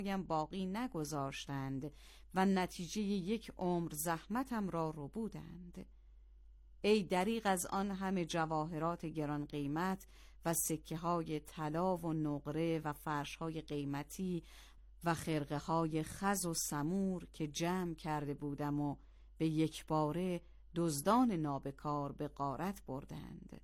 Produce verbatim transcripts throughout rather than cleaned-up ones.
باقی نگذاشتند و نتیجه یک عمر زحمتم را ربودند. ای دریغ از آن همه جواهرات گران قیمت و سکه های طلا و نقره و فرش های قیمتی و خرقه های خز و سمور که جمع کرده بودم و به یک باره دزدان نابکار به غارت بردند.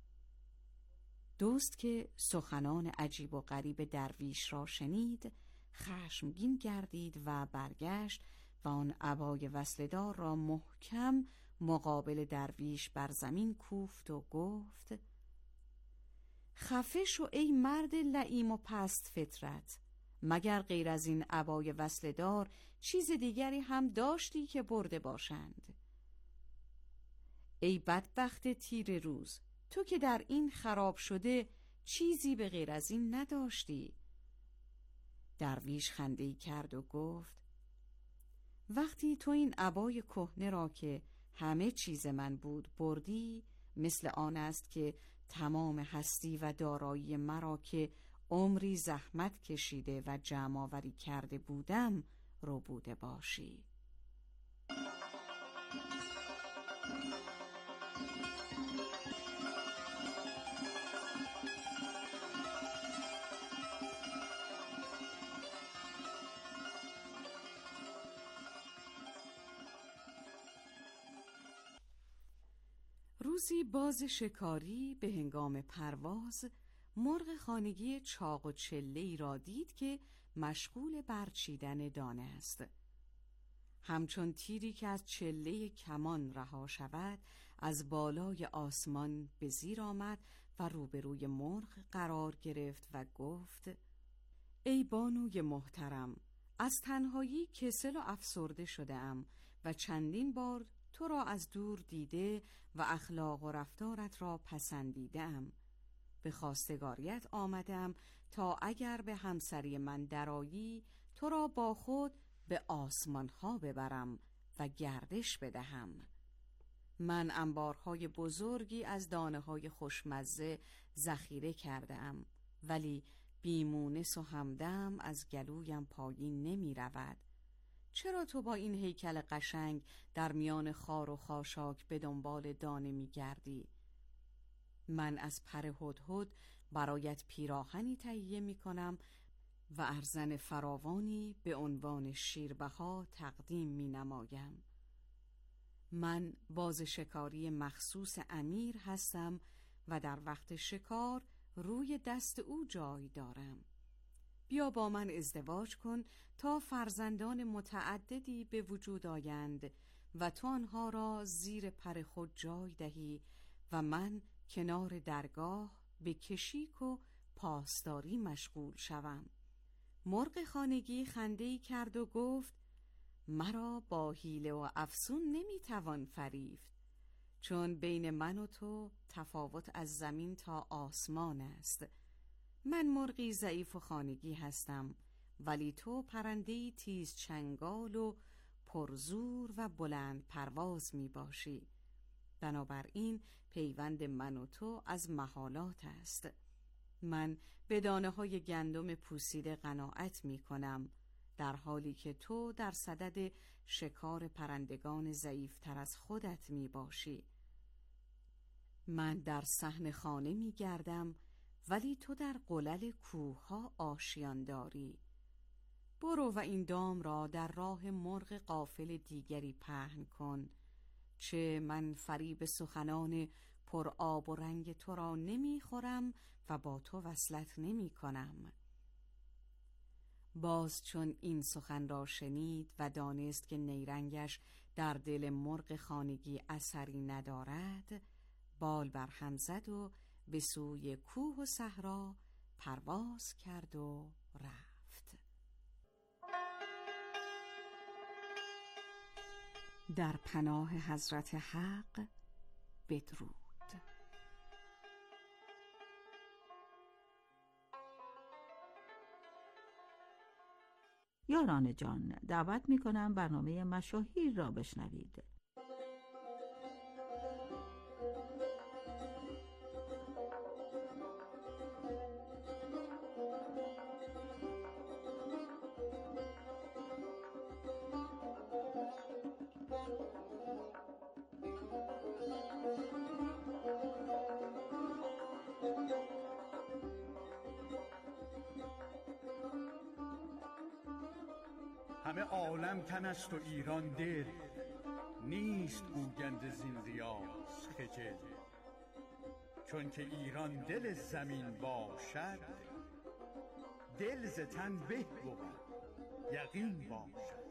دوست که سخنان عجیب و غریب درویش را شنید خشمگین گردید و برگشت و آن عبای وصله‌دار را محکم مقابل درویش بر زمین کوفت و گفت: خفه شو ای مرد لئیم و پست فطرت، مگر غیر از این عبای وصله‌دار چیز دیگری هم داشتی که برده باشند؟ ای بدبخت تیره روز، تو که در این خراب شده چیزی به غیر از این نداشتی. درویش خنده‌ای کرد و گفت: وقتی تو این عبای کهنه را که همه چیز من بود بردی، مثل آن است که تمام هستی و دارایی مرا که عمری زحمت کشیده و جمع آوری کرده بودم رو بوده باشی. روزی باز شکاری به هنگام پرواز مرغ خانگی چاق و چله‌ای را دید که مشغول برچیدن دانه است. همچون تیری که از چله کمان رها شود از بالای آسمان به زیر آمد و روبروی مرغ قرار گرفت و گفت: ای بانوی محترم، از تنهایی کسل و افسرده شده‌ام و چندین بار تو را از دور دیده و اخلاق و رفتارت را پسندیدم. به خواستگاریت آمدم تا اگر به همسری من درآیی تو را با خود به آسمان ها ببرم و گردش بدهم. من انبارهای بزرگی از دانه های خوشمزه ذخیره کرده ام، ولی بیمونس و همدم از گلویم پایین نمی رود. چرا تو با این هیکل قشنگ در میان خار و خاشاک به دنبال دانه می گردی؟ من از پر هدهد برایت پیراهنی تهیه می کنم و ارزن فراوانی به عنوان شیربها تقدیم می نمایم. من باز شکاری مخصوص امیر هستم و در وقت شکار روی دست او جای دارم. بیا با من ازدواج کن تا فرزندان متعددی به وجود آیند و تو آنها را زیر پر خود جای دهی و من کنار درگاه به کشیک و پاسداری مشغول شوم. مرغ خانگی خنده‌ای کرد و گفت: مرا با حیله و افسون نمیتوان فریفت، چون بین من و تو تفاوت از زمین تا آسمان است. من مرغی ضعیف و خانگی هستم، ولی تو پرنده‌ای تیز چنگال و پرزور و بلند پرواز می باشی. بنابراین پیوند من و تو از محالات است. من به دانه های گندم پوسیده قناعت می کنم، در حالی که تو در صدد شکار پرندگان ضعیفتر از خودت می باشی. من در صحن خانه می گردم، ولی تو در قلل کوه ها آشیان داری. برو و این دام را در راه مرغ غافل دیگری پهن کن، چه من فریب سخنان پر آب و رنگ تو را نمی خورم و با تو وصلت نمی کنم. باز چون این سخن را شنید و دانست که نیرنگش در دل مرغ خانگی اثری ندارد، بال بر هم زد و به سوی کوه و صحرا پرواز کرد و رفت. در پناه حضرت حق بدرود. یاران جان، دعوت می کنم برنامه مشاهیر را بشنوید. همه عالم تن است و ایران دل، نیست گوینده زین ریاض خجل. چون که ایران دل زمین باشد، دل ز تن به بود یقین باشد.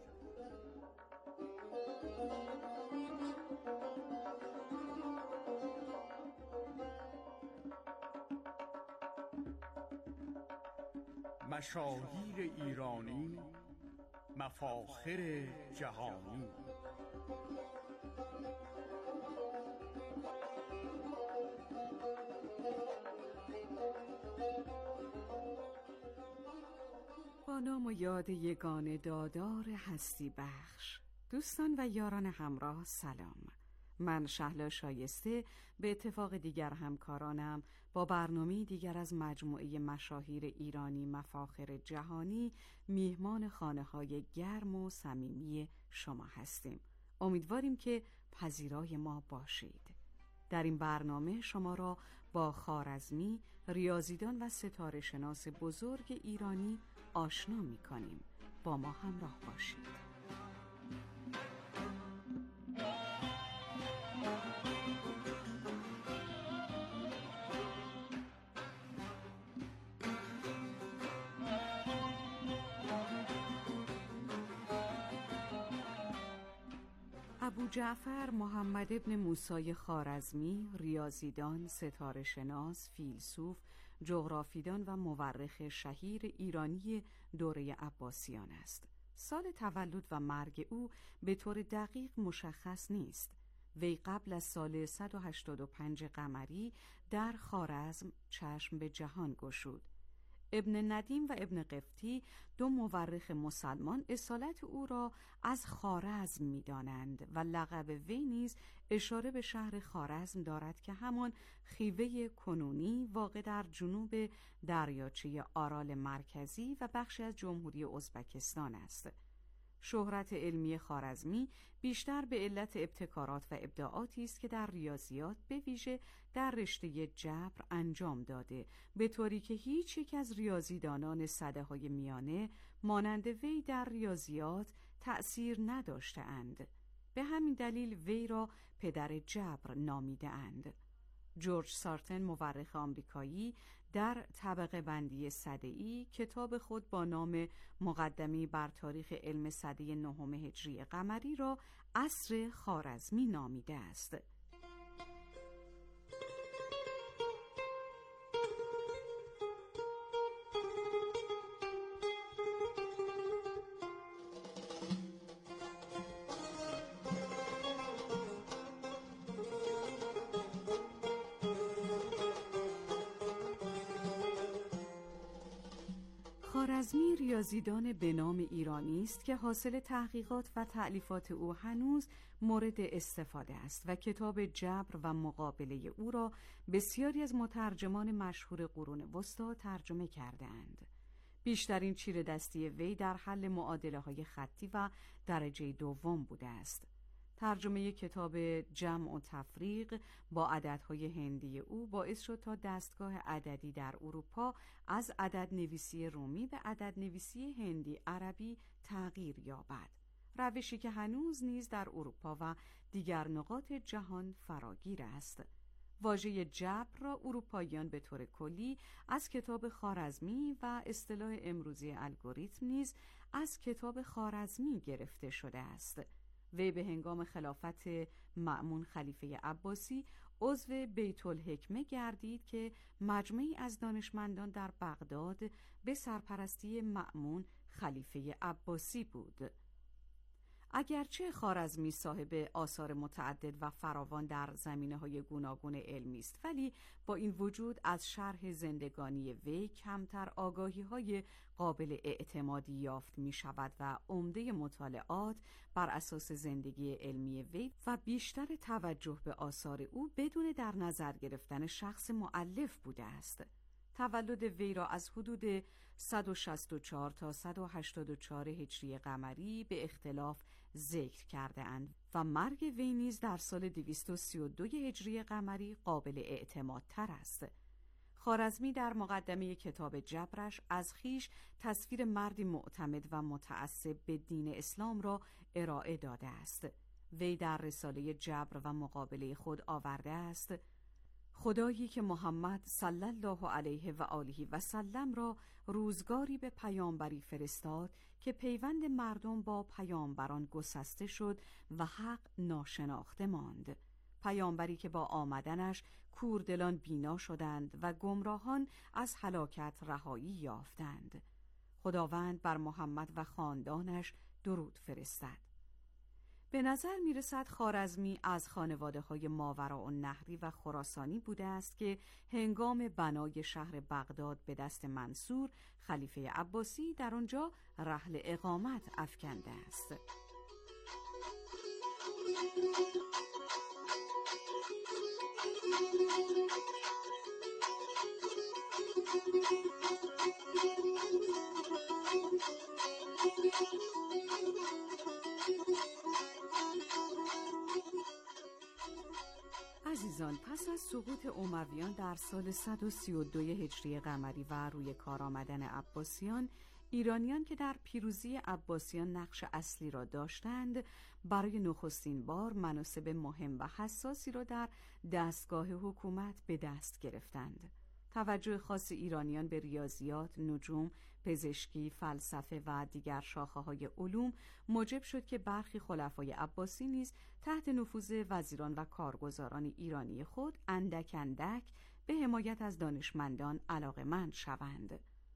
مشاهیر ایرانی، مفاخر جهانی. با نام و یاد یگانه دادار هستی بخش، دوستان و یاران همراه سلام. من شهلا شایسته به اتفاق دیگر همکارانم با برنامه دیگر از مجموعه مشاهیر ایرانی مفاخر جهانی میهمان خانه‌های گرم و صمیمی شما هستیم. امیدواریم که پذیرای ما باشید. در این برنامه شما را با خوارزمی، ریاضیدان و ستاره شناس بزرگ ایرانی آشنا می‌کنیم. با ما همراه باشید. ابو جعفر محمد ابن موسی خوارزمی، ریاضیدان، ستاره شناس، فیلسوف، جغرافیدان و مورخ شهیر ایرانی دوره عباسیان است. سال تولد و مرگ او به طور دقیق مشخص نیست. وی قبل از سال صد و هشتاد و پنج قمری در خوارزم چشم به جهان گشود. ابن ندیم و ابن قفطی دو مورخ مسلمان اصالت او را از خوارزم می دانند و لقب وی نیز اشاره به شهر خوارزم دارد که همان خیوه کنونی واقع در جنوب دریاچه آرال مرکزی و بخشی از جمهوری ازبکستان است. شهرت علمی خوارزمی بیشتر به علت ابتکارات و ابداعاتی است که در ریاضیات به ویژه در رشته جبر انجام داده، به طوری که هیچ یک از ریاضیدانان سده‌های میانه مانند وی در ریاضیات تأثیر نداشته اند. به همین دلیل وی را پدر جبر نامیده اند. جورج سارتن مورخ آمریکایی در طبقه بندی سده‌ای کتاب خود با نام مقدمه بر تاریخ علم سده نهم هجری قمری را عصر خوارزمی نامیده است. خوارزمی ریاضیدان به نام ایرانی است که حاصل تحقیقات و تألیفات او هنوز مورد استفاده است و کتاب جبر و مقابله او را بسیاری از مترجمان مشهور قرون وسطی ترجمه کرده اند. بیشترین چیره دستی وی در حل معادله های خطی و درجه دوم بوده است. ترجمه کتاب جمع و تفریق با عددهای هندی او باعث شد تا دستگاه عددی در اروپا از عدد نویسی رومی به عدد نویسی هندی عربی تغییر یابد، روشی که هنوز نیز در اروپا و دیگر نقاط جهان فراگیر است. واژه جبر را اروپاییان به طور کلی از کتاب خوارزمی و اصطلاح امروزی الگوریتم نیز از کتاب خوارزمی گرفته شده است. وی به هنگام خلافت مأمون خلیفه عباسی عضو بیت الحکمه گردید که مجمعی از دانشمندان در بغداد به سرپرستی مأمون خلیفه عباسی بود. اگرچه خوارزمی صاحب آثار متعدد و فراوان در زمینه‌های گوناگون علمی است، ولی با این وجود از شرح زندگانی وی کمتر آگاهی‌های قابل اعتمادی یافت می‌شود و عمده مطالعات بر اساس زندگی علمی وی و بیشتر توجه به آثار او بدون در نظر گرفتن شخص مؤلف بوده است. تولد وی را از حدود صد و شصت و چهار تا صد و هشتاد و چهار هجری قمری به اختلاف ذکر کرده اند و مرگ وی نیز در سال دویست و سی و دو هجری قمری قابل اعتماد تر است. خوارزمی در مقدمه کتاب جبرش از خیش تصویر مردی معتمد و متعصب به دین اسلام را ارائه داده است. وی در رساله جبر و مقابله خود آورده است: خدایی که محمد صلی الله علیه و آله و سلم را روزگاری به پیامبری فرستاد که پیوند مردم با پیامبران گسسته شد و حق ناشناخته ماند. پیامبری که با آمدنش کوردلان بینا شدند و گمراهان از هلاکت رهایی یافتند. خداوند بر محمد و خاندانش درود فرستد. به نظر می رسد خوارزمی از خانواده های ماوراءالنهری و خراسانی بوده است که هنگام بنای شهر بغداد به دست منصور خلیفه عباسی در آنجا رحل اقامت افکنده است. عزیزان، پس از سقوط امویان در سال صد و سی و دو هجری قمری و روی کار آمدن عباسیان، ایرانیان که در پیروزی عباسیان نقش اصلی را داشتند، برای نخستین بار مناصب مهم و حساسی را در دستگاه حکومت به دست گرفتند. توجه خاص ایرانیان به ریاضیات، نجوم، پزشکی، فلسفه و دیگر شاخه‌های علوم موجب شد که برخی خلفای عباسی نیز تحت نفوذ وزیران و کارگزاران ایرانی خود اندک اندک به حمایت از دانشمندان علاقه‌مند شوند.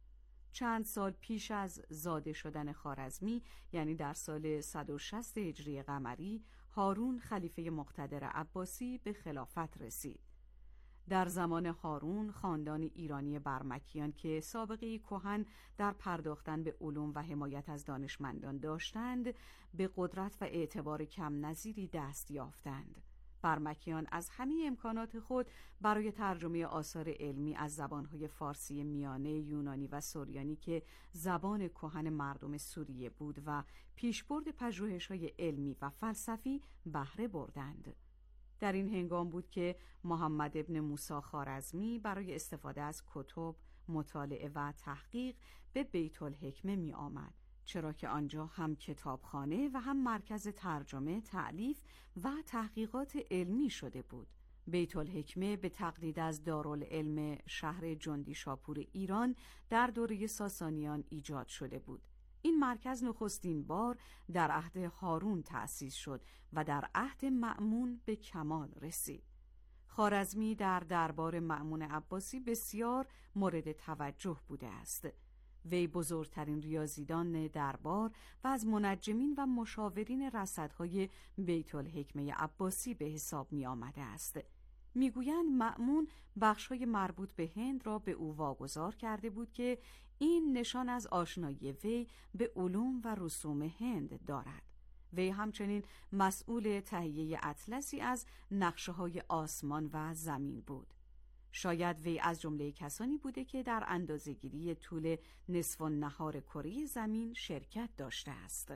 چند سال پیش از زاده شدن خوارزمی، یعنی در سال صد و شصت هجری قمری، هارون خلیفه مقتدر عباسی به خلافت رسید. در زمان هارون خاندان ایرانی برمکیان که سابقه کهن در پرداختن به علوم و حمایت از دانشمندان داشتند، به قدرت و اعتبار کم نظیری دست یافتند. برمکیان از همه امکانات خود برای ترجمه آثار علمی از زبانهای فارسی میانه، یونانی و سوریانی که زبان کهن مردم سوریه بود و پیشبرد پژوهش‌های علمی و فلسفی بهره بردند. در این هنگام بود که محمد ابن موسی خوارزمی برای استفاده از کتب، مطالعه و تحقیق به بیت الحکمه می آمد، چرا که آنجا هم کتابخانه و هم مرکز ترجمه، تألیف و تحقیقات علمی شده بود. بیت الحکمه به تقلید از دارالعلم شهر جندیشاپور ایران در دوره ساسانیان ایجاد شده بود. این مرکز نخستین بار در عهد هارون تأسیس شد و در عهد مأمون به کمال رسید. خوارزمی در دربار مأمون عباسی بسیار مورد توجه بوده است. وی بزرگترین ریاضیدان دربار و از منجمین و مشاورین رصدهای بیت الحکمه عباسی به حساب می آمده است. میگویند مأمون بخش‌های مربوط به هند را به او واگذار کرده بود که این نشان از آشنایی وی به علوم و رسوم هند دارد. وی همچنین مسئول تهیه اطلسی از نقشه‌های آسمان و زمین بود. شاید وی از جمله کسانی بوده که در اندازه‌گیری طول نصف النهار کره زمین شرکت داشته است.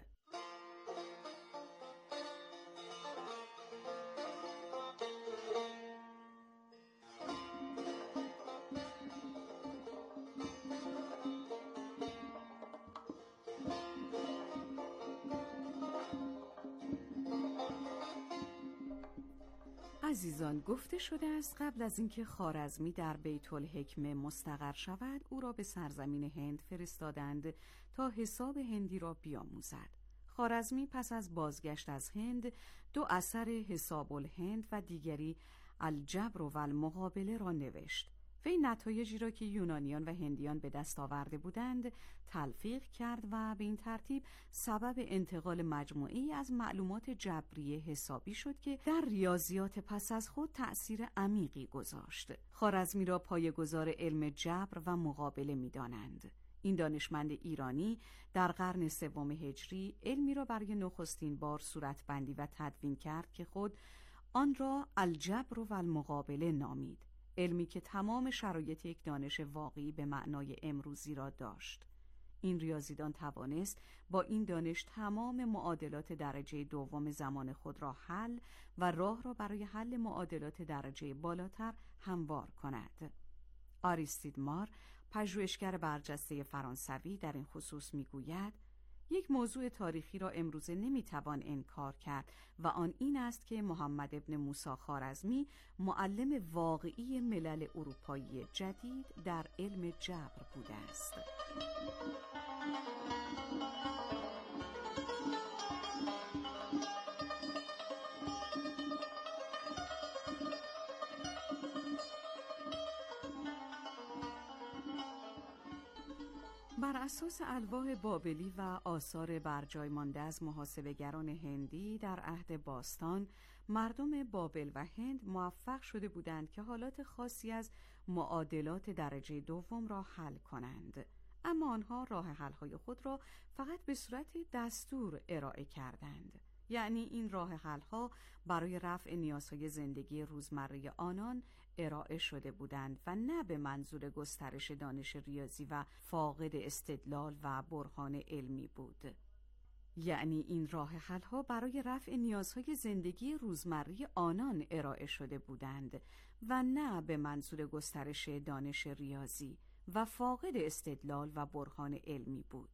عزیزان، گفته شده است قبل از اینکه خوارزمی در بیت الحکمه مستقر شود، او را به سرزمین هند فرستادند تا حساب هندی را بیاموزد. خوارزمی پس از بازگشت از هند دو اثر حساب الهند و دیگری الجبر و المقابله را نوشت. وی نتایجی را که یونانیان و هندیان به دست آورده بودند تلفیق کرد و به این ترتیب سبب انتقال مجموعی از معلومات جبری حسابی شد که در ریاضیات پس از خود تأثیر عمیقی گذاشت. خوارزمی را پایه‌گذار علم جبر و مقابله می‌دانند. این دانشمند ایرانی در قرن سوم هجری علمی را برای نخستین بار صورتبندی و تدوین کرد که خود آن را الجبر و المقابله نامید. علمی که تمام شرایط یک دانش واقعی به معنای امروزی را داشت. این ریاضیدان توانست با این دانش تمام معادلات درجه دوم زمان خود را حل و راه را برای حل معادلات درجه بالاتر هموار کند. آریستید مار، پژوهشگر برجسته فرانسوی، در این خصوص میگوید یک موضوع تاریخی را امروزه نمیتوان انکار کرد و آن این است که محمد ابن موسی خوارزمی معلم واقعی ملل اروپایی جدید در علم جبر بوده است. بر اساس الواح بابلی و آثار برجای مانده از محاسبه‌گران هندی در عهد باستان، مردم بابل و هند موفق شده بودند که حالات خاصی از معادلات درجه دوم را حل کنند، اما آنها راه حل‌های خود را فقط به صورت دستور ارائه کردند. یعنی این راه حل‌ها برای رفع نیازهای زندگی روزمره آنان ارائه شده بودند و نه به منظور گسترش دانش ریاضی و فاقد استدلال و برهان علمی بود. یعنی این راه حل‌ها برای رفع نیازهای زندگی روزمره آنان ارائه شده بودند و نه به منظور گسترش دانش ریاضی و فاقد استدلال و برهان علمی بود.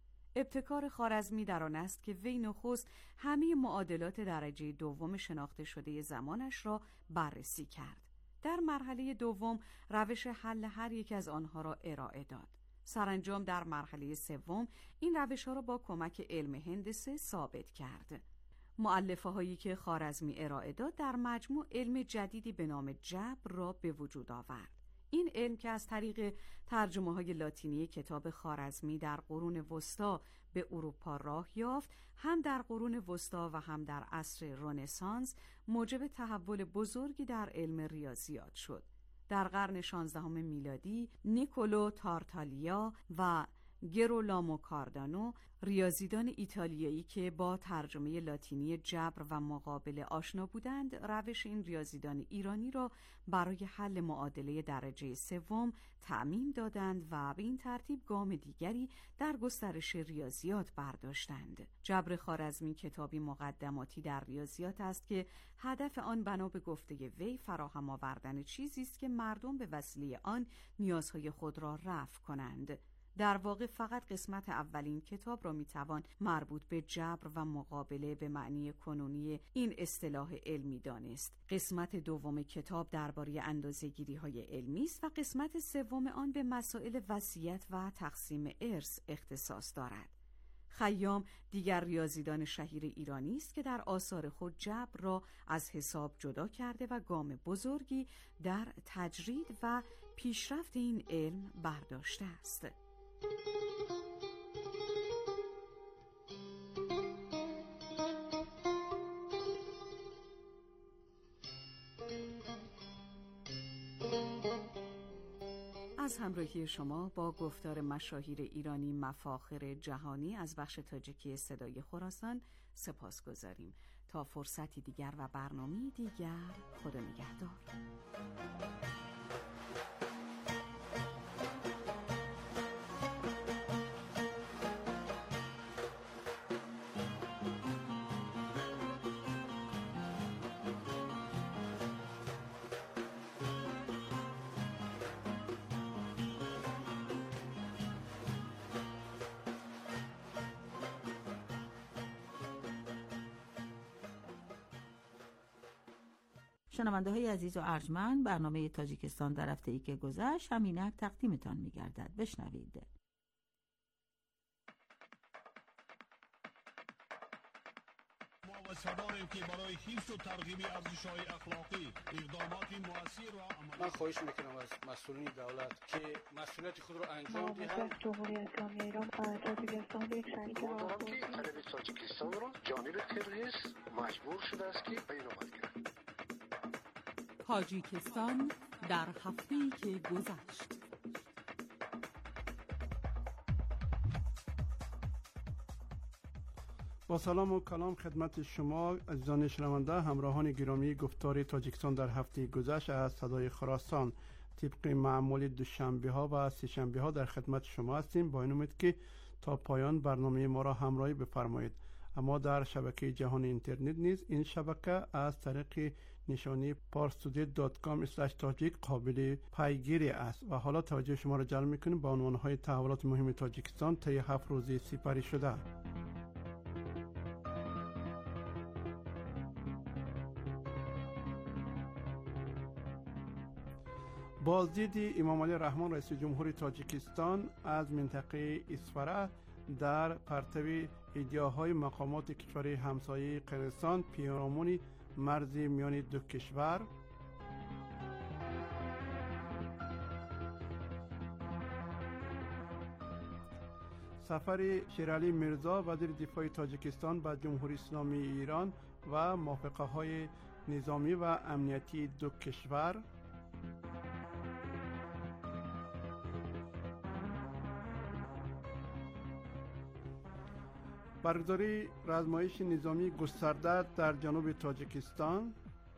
ابتکار خوارزمی در آن است که وی نخست همه معادلات درجه دوم شناخته شده زمانش را بررسی کرد. در مرحله دوم روش حل هر یک از آنها را ارائه داد. سرانجام در مرحله سوم این روش‌ها را با کمک علم هندسه ثابت کرد. مؤلفه هایی که خوارزمی ارائه داد در مجموع علم جدیدی به نام جبر را به وجود آورد. این علم که از طریق ترجمه های لاتینی کتاب خوارزمی در قرون وسطا به اروپا راه یافت، هم در قرون وسطا و هم در عصر رنسانس موجب تحول بزرگی در علم ریاضیات شد. در قرن شانزدهم میلادی نیکولو تارتالیا و گرولامو کاردانو، ریاضیدان ایتالیایی که با ترجمه لاتینی جبر و مقابله آشنا بودند، روش این ریاضیدان ایرانی را برای حل معادله درجه سوم تعمیم دادند و به این ترتیب گام دیگری در گسترش ریاضیات برداشتند. جبر خوارزمی کتابی مقدماتی در ریاضیات است که هدف آن بنا به گفته وی فراهم آوردن چیزی است که مردم به وسیله آن نیازهای خود را رفع کنند. در واقع فقط قسمت اولین کتاب را میتوان مربوط به جبر و مقابله به معنی کنونی این اصطلاح علمی دانست. قسمت دوم کتاب درباره اندازه‌گیری‌های علمی است و قسمت سوم آن به مسائل وصیت و تقسیم ارث اختصاص دارد. خیام دیگر ریاضیدان شهیر ایرانی است که در آثار خود جبر را از حساب جدا کرده و گام بزرگی در تجرید و پیشرفت این علم برداشته است. از همراهی شما با گفتار مشاهیر ایرانی مفاخر جهانی از بخش تاجیکی صدای خراسان سپاسگزاریم. تا فرصتی دیگر و برنامه دیگر، خدا نگهدار. شنونده های عزیز و ارجمند، برنامه تاجیکستان در هفته ای که گذشت همینک تقدیمتان می‌گردد. بشنوید. ما وساداریم که برای حفظ و ترغیب ارزش‌های اخلاقی اقدامات مؤثر را عملی من خواهش میکنم از مسئولین دولت که مسئولیت خود را انجام دهند. جمهوری اسلامی ایران و تاجیکستان به یک شریک دارم که طرف تاجیکستان را جانب قرقیز مجبور شده است که بیانات کرد. تاجیکستان در هفته‌ای که گذشت. با سلام و کلام خدمت شما عزیزان شنونده، همراهان گرامی. گفتار تاجیکستان در هفته گذشت از صدای خراسان طبق معمول دوشنبه ها و سه شنبه ها در خدمت شما هستیم، با این امید که تا پایان برنامه ما را همراهی بفرمایید. اما در شبکه جهان اینترنت نیز این شبکه از طریق نشانی پارستودی دات کام اسلش تاجیک قابل پیگیری است. و حالا توجه شما را جلب میکنیم با عنوانهای تحولات مهم تاجیکستان طی هفت روزی سپری شده. بازدید امام علی رحمان رئیس جمهوری تاجیکستان از منطقه اسفره در پرتو ایدیاهای مقامات کشور همسایه قرقیزستان پیرامون مرز میان دو کشور، سفر شیرعلی میرزا وزیر دفاع تاجیکستان به جمهوری اسلامی ایران و موافقه های نظامی و امنیتی دو کشور، برگزاری رزمایش نظامی گسترده در جنوب تاجیکستان،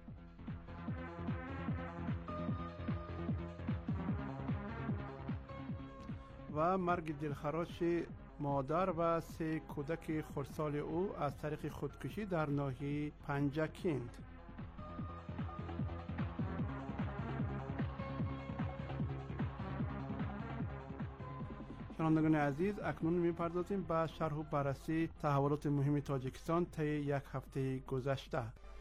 و مرگ دلخراش مادر و سه کودک خردسال او از طریق خودکشی در ناحیه پنجکند. شنوندگان عزیز، اکنون می‌پردازیم به شرح و بررسی تحولات مهم تاجیکستان طی یک هفته گذشته.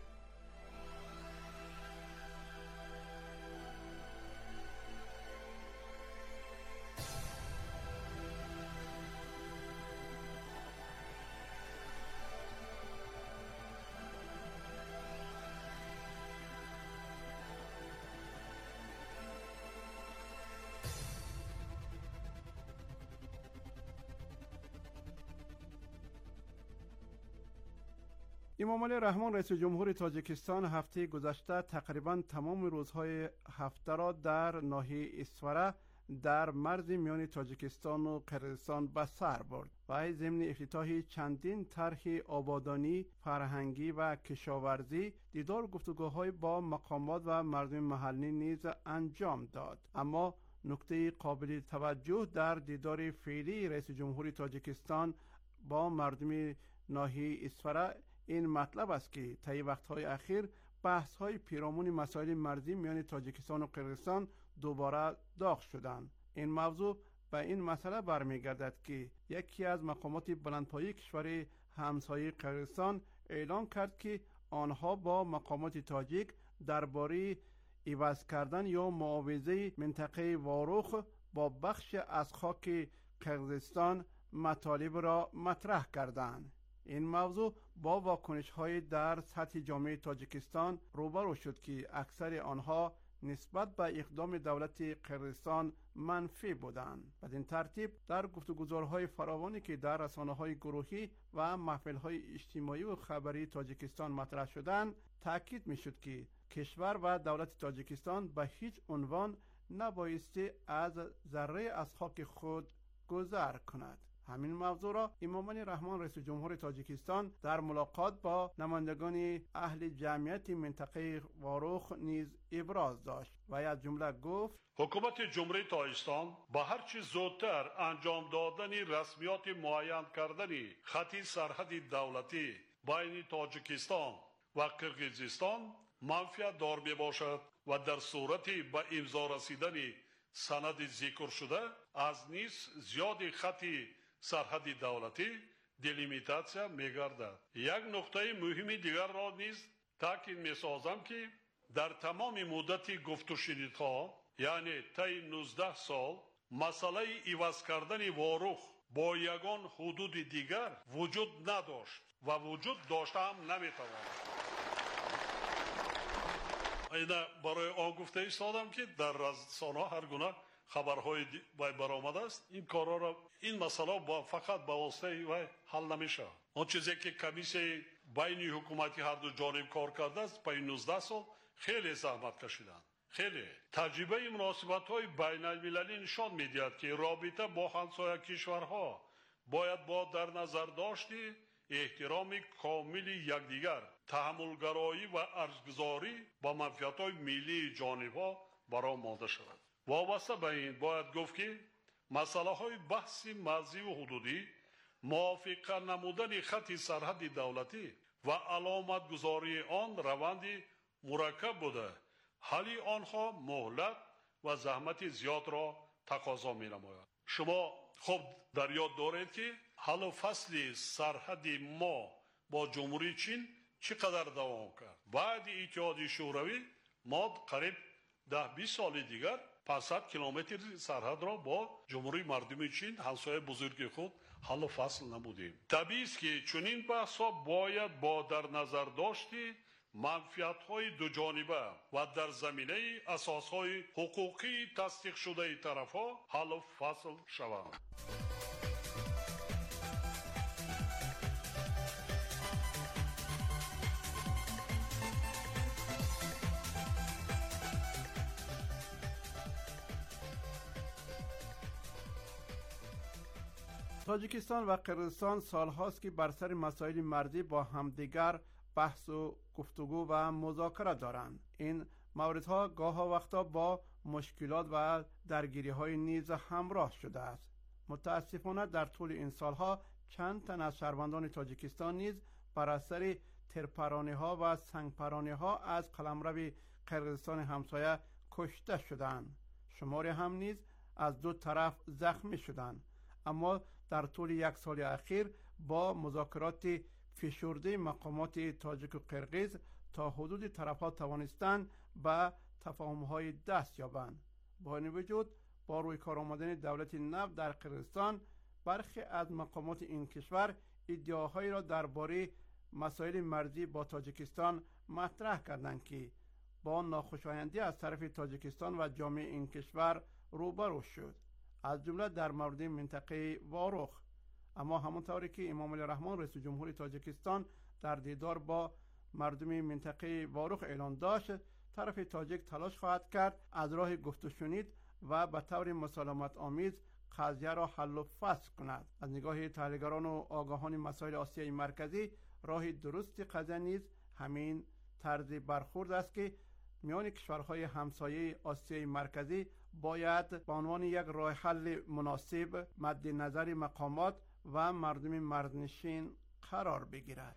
امام علی رحمان رئیس جمهوری تاجیکستان هفته گذشته تقریبا تمام روزهای هفته را در ناحیه اسفره در مرز میان تاجیکستان و قرقیزستان به سر برد و ضمن افتتاح چندین طرح آبادانی، فرهنگی و کشاورزی دیدار گفتگوهای با مقامات و مردم محلی نیز انجام داد. اما نکته قابل توجه در دیدار فعلی رئیس جمهوری تاجیکستان با مردم ناحیه اسفره این مطلب است که طی وقت‌های اخیر بحث‌های پیرامون مسائل مرزی میان تاجیکستان و قرقیزستان دوباره داغ شدند. این موضوع به این مسئله برمیگردد که یکی از مقامات بلندپایه کشور همسایه قرقیزستان اعلام کرد که آنها با مقامات تاجیک درباره عوض کردن یا معاوضه منطقه واروخ با بخش از خاک قرقیزستان مطالب را مطرح کردند. این موضوع با واکنش‌های در سطح جامعه تاجیکستان روبرو شد که اکثر آنها نسبت به اقدام دولت قرقیزستان منفی بودند. بدین ترتیب در گفتگوهای فراوانی که در رسانه‌های گروهی و محفل‌های اجتماعی و خبری تاجیکستان مطرح شدند، تاکید می‌شد که کشور و دولت تاجیکستان به هیچ عنوان نبایستی از ذره از خاک خود گذر کند. همین موضوع را امام علی رحمان رئیس جمهور تاجیکستان در ملاقات با نمایندگان اهل جمعیت منطقه واروخ نیز ابراز داشت و از جمله گفت: حکومت جمهوری تاجیکستان با هر چه زودتر انجام دادن رسمیات معین کردن خط سرحدی دولتی بین تاجیکستان و قرقیزستان منفعت دار باشد و در صورت به امضا رسیدن سند ذکر شده از نیز زیاد خطی سرحدی دولتی دلیمیتاسیا می‌گردد. یک نکته مهم دیگر را نیز تاکید می‌سازم که در تمام مدت گفت و شنیدها، یعنی طی نوزده سال، مسئله عوض کردن واروخ با یگان حدود دیگر وجود نداشت و وجود داشته هم نمی‌تواند. اینا برای آن گفته ایستادم که در رسانه‌ها هر گونه خبرهای برآمده است. این کارا را، این مسئله با فقط با واسطه و حل نمیشه. اون چیزی که کمیسیون بین حکومتی هر دو جانب کار کرده است پای نوزده سال خیلی زحمت کشیدن. خیلی تجربه مناسبت‌های بین المللی نشان می‌دهد که رابطه با همسایه کشورها باید با در نظر داشتی احترام کامل یکدیگر، تحملگرایی و ارزگذاری با منفعت‌های ملی جانب‌ها برآورده شود. وابسته به این باید گفت که مسئله های بحث مرزی و حدودی، موافقه نمودن خط سرحدی دولتی و علامت گذاری آن روند مرکب بوده. حل آنها مهلت و زحمت زیاد را تقاضا می نماید. شما خوب در یاد دارید که حل و فصل سرحدی ما با جمهوری چین چقدر دوام کرد. بعد اتحادیه شوروی ما قریب ده بیست سال دیگر پانصد کیلومتر سرحد را با جمهوری مردم چین همسایه بزرگ خود حل و فصل نمودیم. طبیعی است که چنین بحث‌ها باید با در نظر داشتی منفعت‌های دو جانبه و در زمینه اساس‌های حقوقی تصدیق شده طرف‌ها حل و فصل شوند. تاجیکستان و قرقیزستان سالهاست که بر سر مسائل مرزی با همدیگر بحث و گفتگو و مذاکره دارند. این موردها گاه وقتا با مشکلات و درگیری های نیز همراه شده است. متاسفانه در طول این سالها چند تن از شهروندان تاجیکستان نیز بر اثر ترپرانی ها و سنگپرانی ها از قلمرو قرقیزستان همسایه کشته شدند. شماری هم نیز از دو طرف زخمی شدند. اما در طول یک سال اخیر با مذاکرات فشرده مقامات تاجیک و قرقیز تا حدود طرف‌ها توانستند به تفاهم‌های دست یابند. با این وجود با روی کار آمدن دولت نو در قرقیزستان برخی از مقامات این کشور ادعاهایی را درباره مسائل مرزی با تاجیکستان مطرح کردند که با ناخوشایندی از طرف تاجیکستان و جامعه این کشور روبرو شد، از جمله در مورد منطقه واروخ. اما همونطوری که امام علی رحمان رئیس جمهوری تاجیکستان در دیدار با مردم منطقه واروخ اعلان داشت، طرف تاجیک تلاش خواهد کرد از راه گفت و شنید و به طور مسالمت آمیز قضیه را حل و فصل کند. از نگاه تحلیلگران و آگاهان مسائل آسیای مرکزی راه درست قضیه نیز همین طرز برخورد است که میان کشورهای همسایه آسیای مرکزی باید به عنوان یک راه حل مناسب مد نظر مقامات و مردم مرزنشین قرار بگیرد.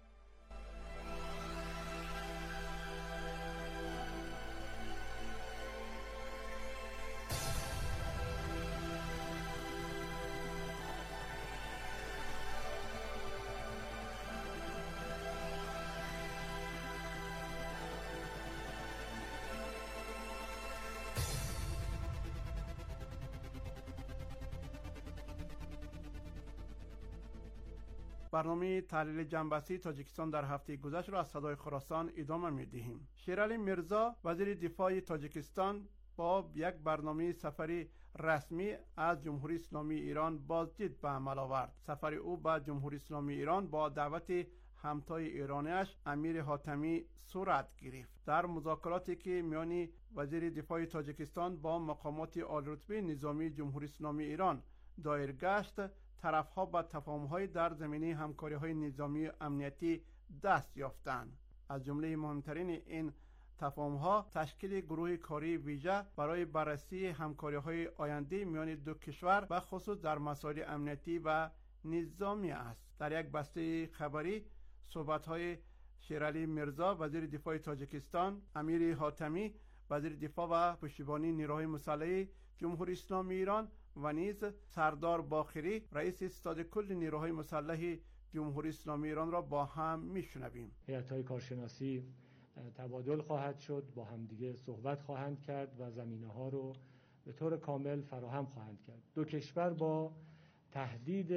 برنامه تحلیل جنبشی تاجیکستان در هفته گذشته را از صدای خراسان ادامه می‌دهیم. شیرعلی میرزا وزیر دفاع تاجیکستان با یک برنامه سفری رسمی از جمهوری اسلامی ایران بازدید به عمل آورد. سفر او به جمهوری اسلامی ایران با دعوت همتای ایرانیش امیر حاتمی صورت گرفت. در مذاکراتی که میان وزیر دفاع تاجیکستان با مقامات عالی‌رتبه نظامی جمهوری اسلامی ایران دایر گشت، طرف‌ها به تفاهم‌های در زمینه همکاری‌های نظامی و امنیتی دست یافتند. از جمله مهمترین این تفاهم‌ها تشکیل گروه کاری ویژه برای بررسی همکاری‌های آینده میان دو کشور به خصوص در مسائل امنیتی و نظامی است. در یک بسته خبری صحبت‌های شیرعلی میرزا وزیر دفاع تاجیکستان، امیر حاتمی وزیر دفاع و پشتیبانی نیروهای مسلح جمهوری اسلامی ایران و نیز سردار باقری رئیس ستاد کل نیروهای مسلح جمهوری اسلامی ایران را با هم میشنویم. هیئت‌های کارشناسی تبادل خواهد شد، با همدیگه صحبت خواهند کرد و زمینه‌ها رو به طور کامل فراهم خواهند کرد. دو کشور با تهدید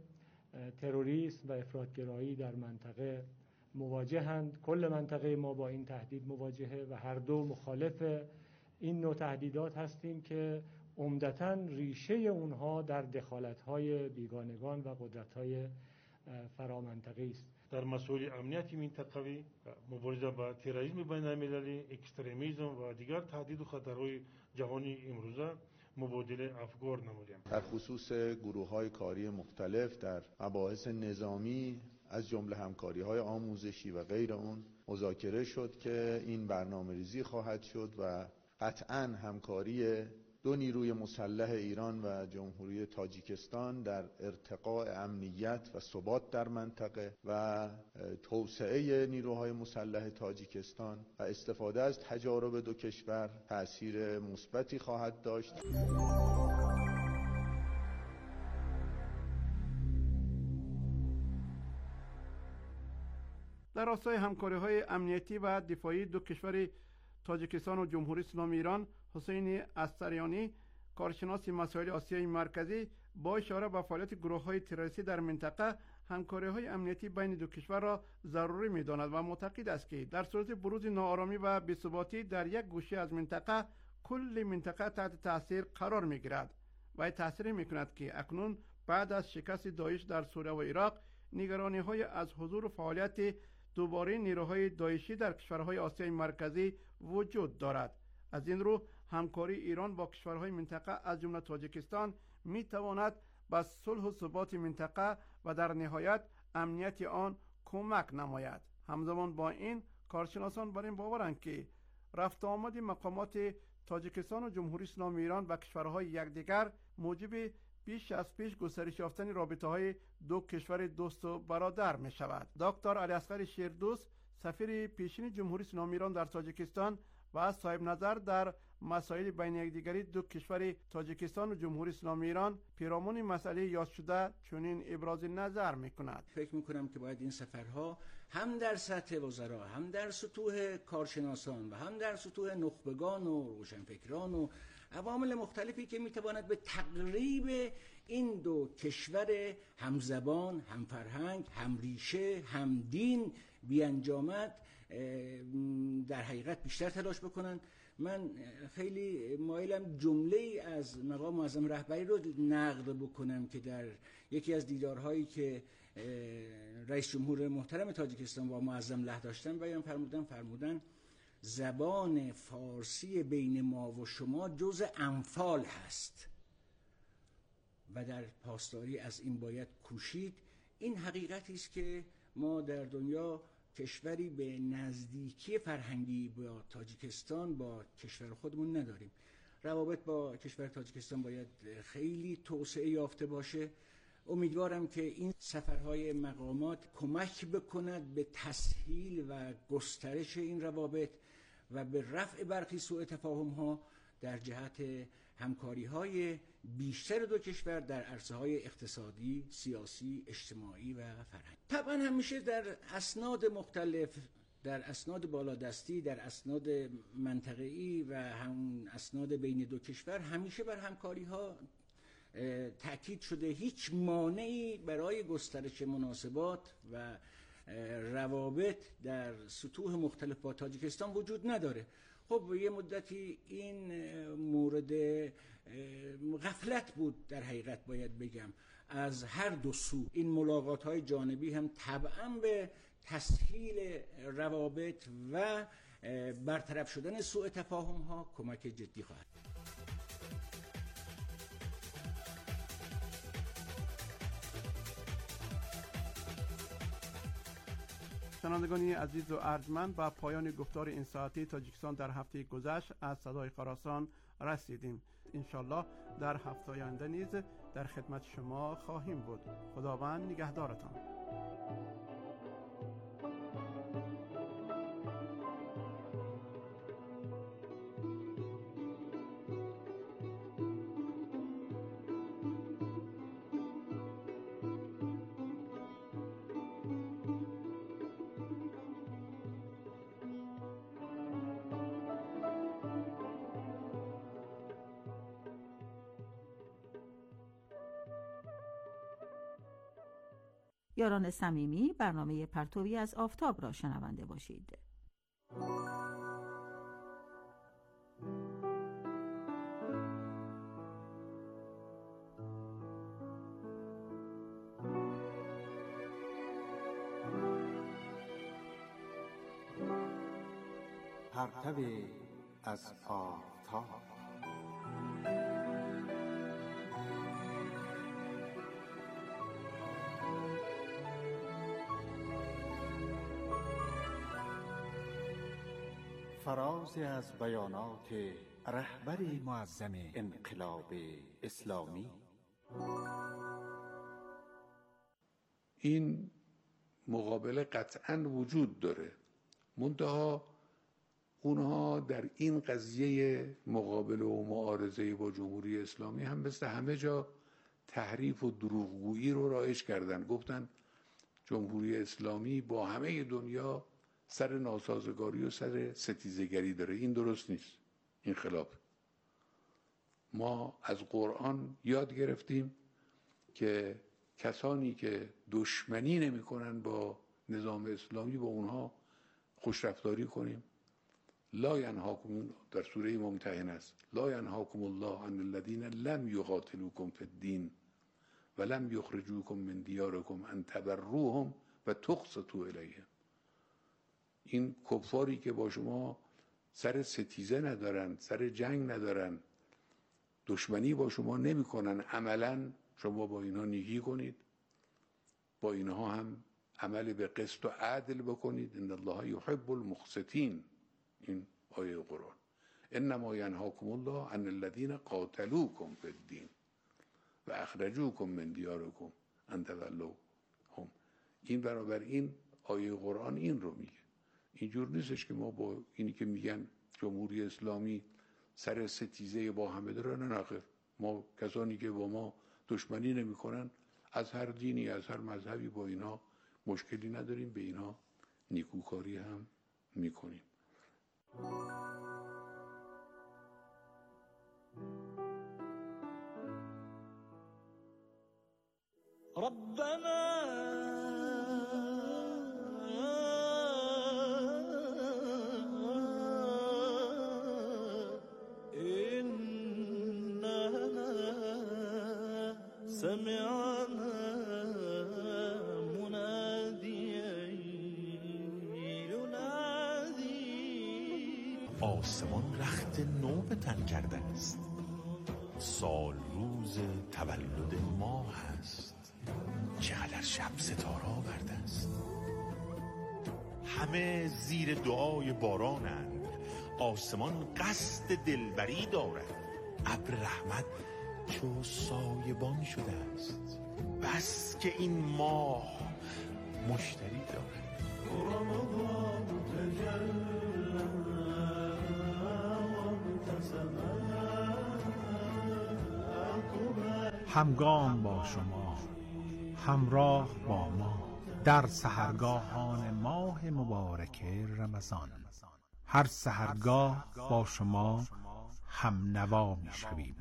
تروریسم و افراطگرایی در منطقه مواجهند. کل منطقه ما با این تهدید مواجهه و هر دو مخالف این نوع تهدیدات هستیم که عمدتاً ریشه اونها در دخالت‌های بیگانگان و قدرت‌های فرامنطقی است. در مسائل امنیتی منطقوی، مبارزه با تروریسم بین‌المللی، اکستریمیسم و دیگر تهدید و خطرهای جهانی امروزه مبادله افکار نمودیم. در خصوص گروه‌های کاری مختلف در مباحث نظامی از جمله همکاری‌های آموزشی و غیر اون مذاکره شد که این برنامه‌ریزی خواهد شد و قطعاً همکاری دو نیروی مسلح ایران و جمهوری تاجیکستان در ارتقاء امنیت و ثبات در منطقه و توسعه نیروهای مسلح تاجیکستان و استفاده از تجارب دو کشور تأثیر مثبتی خواهد داشت. در راستای همکاری‌های امنیتی و دفاعی دو کشور تاجیکستان و جمهوری اسلامی ایران، حسین استریانی، کارشناس مسائل آسیای مرکزی، با اشاره به فعالیت گروه‌های تروریستی در منطقه، همکاری‌های امنیتی بین دو کشور را ضروری می‌داند و معتقد است که در صورت بروز ناآرامی و بی‌ثباتی در یک گوشه از منطقه، کل منطقه تحت تاثیر قرار می‌گیرد و تاثیر می‌کند که اکنون بعد از شکست داعش در سوریه و عراق، نگرانی‌های از حضور و فعالیت دوباره نیروهای داعشی در کشورهای آسیای مرکزی وجود دارد. از این رو همکاری ایران با کشورهای منطقه از جمله تاجیکستان می تواند به صلح و ثبات منطقه و در نهایت امنیت آن کمک نماید. همزمان با این، کارشناسان بر این باورند که رفت آمد مقامات تاجیکستان و جمهوری اسلامی ایران و کشورهای یکدیگر موجب بیش از پیش گسترش یافتن رابطه‌های دو کشور دوست و برادر می شود. دکتر علی اصغر شیردوست، سفیر پیشین جمهوری اسلامی ایران در تاجیکستان و صاحب نظر در مسائل بین یکدیگری دو کشور تاجیکستان و جمهوری اسلامی ایران، پیرامون مسئله یاد شده چنین ابراز نظر می‌کند. فکر می‌کنم که باید این سفرها هم در سطح وزرا، هم در سطوح کارشناسان و هم در سطوح نخبگان و روشنفکران و عوامل مختلفی که میتواند به تقریب این دو کشور همزبان، همفرهنگ، همریشه، همدین بیانجامد در حقیقت بیشتر تلاش بکنن. من خیلی مایلم جمله‌ای از مقام معظم رهبری رو نقد بکنم که در یکی از دیدارهایی که رئیس جمهور محترم تاجیکستان با معظم له داشتن بیان فرمودن فرمودن زبان فارسی بین ما و شما جز انفال هست و در پاسداری از این باید کوشید. این حقیقتی است که ما در دنیا کشوری به نزدیکی فرهنگی با تاجیکستان با کشور خودمون نداریم. روابط با کشور تاجیکستان باید خیلی توسعه یافته باشه. امیدوارم که این سفرهای مقامات کمک بکند به تسهیل و گسترش این روابط و به رفع برخی سوء تفاهم‌ها در جهت همکاری‌های بیشتر دو کشور در عرصه‌های اقتصادی، سیاسی، اجتماعی و فرهنگی. طبعا همیشه در اسناد مختلف، در اسناد بالادستی، در اسناد منطقه‌ای و هم اسناد بین دو کشور همیشه بر همکاری‌ها تأکید شده. هیچ مانعی برای گسترش مناسبات و روابط در سطوح مختلف با تاجیکستان وجود نداره. خب یه مدتی این مورد غفلت بود در حقیقت باید بگم از هر دو سو. این ملاقات های جانبی هم طبعا به تسهیل روابط و برطرف شدن سوء تفاهم ها کمک جدی خواهد. شنوندگان عزیز و ارجمند، با پایان گفتار این ساعتی تاجیکستان در هفته گذشت از صدای خراسان رسیدیم. انشالله در هفته آینده نیز در خدمت شما خواهیم بود. خداوند نگهدارتان. یاران صمیمی، برنامه پرتوی از آفتاب را شنونده باشید. پرتوی از آفتاب. فرازی از بیانات رهبر معظم انقلاب اسلامی. این مقابله قطعاً وجود داره، منتها اونها در این قضیه مقابله و معارضه با جمهوری اسلامی هم مثل همه جا تحریف و دروغگویی رو رایج کردن. گفتن جمهوری اسلامی با همه دنیا سر ناسازگاری و سر ستیزگری داره. این درست نیست، این خلاف. ما از قرآن یاد گرفتیم که کسانی که دشمنی نمی کنن با نظام اسلامی با اونها خوشرفتاری کنیم. لا ینهاکم، در سوره ممتحنه است، لا ینهاکم الله عن الذین لم یقاتلوکم فی الدین و لم یخرجوکم من دیارکم ان تبروهم و تقسطوا الیهم. این کفاری که با شما سر ستیزه ندارن، سر جنگ ندارن، دشمنی با شما نمی کنن، عملا شما با اینها نیکی کنید، با اینها هم عمل به قسط و عدل بکنید. ان الله یحب المقسطین. این آیه قرآن. انما ینهاکم الله عن الذین قاتلوکم فی الدین و اخرجوکم من دیارکم ان تولوهم. این برابر این آیه قرآن این رو میگه. اینجور نیستش که ما با اینی که میگن جمهوری اسلامی سر ستیزه با همه داره، نه نخیر. ما کسانی که با ما دشمنی نمیکنن از هر دینی، از هر مذهبی، با اینا مشکلی نداریم، به اینا نیکوکاری هم میکنیم. ربنا سمعنا مناديا ينادي. آسمان رخت نو به تن کرده است، سال روز تولد ماه است، چقدر شب ستاره آورده است. همه زیر دعای بارانند، آسمان قصد دلبری دارد، ابر رحمت چو سایبان شده است، بس که این ماه مشتری دارد. همگام با شما، همراه با ما در سحرگاهان ماه مبارک رمضان. هر سحرگاه با شما هم نوا می شویم.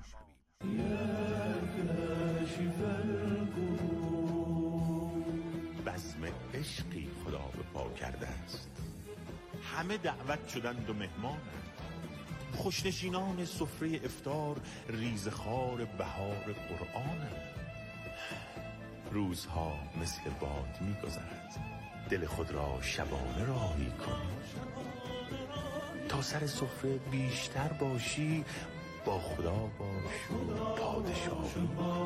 بزم عشقی خدا به پا کرده است، همه دعوت شدند و مهمانند. خوشنشینان سفره افطار ریزخوار بهار قرآنند. روزها مثل باد می‌گذرد، دل خود را شبانه راهی کنید. تا سر سفره بیشتر باشی، با خدا باش و پادشاهی.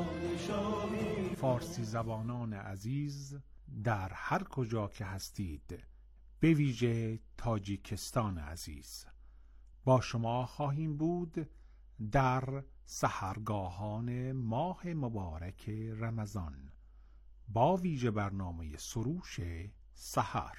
فارسی زبانان عزیز در هر کجا که هستید، به ویژه تاجیکستان عزیز، با شما خواهیم بود در سحرگاهان ماه مبارک رمضان با ویژه برنامه سروش سحر.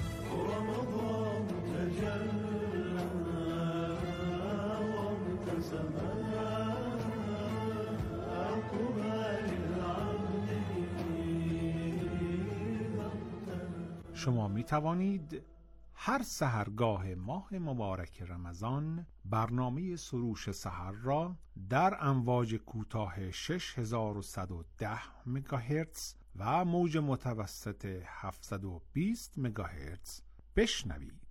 شما می توانید هر سحرگاه ماه مبارک رمضان برنامه سروش سحر را در امواج کوتاه شش هزار و صد و ده مگاهرتز و موج متوسط هفتصد و بیست مگاهرتز بشنوید.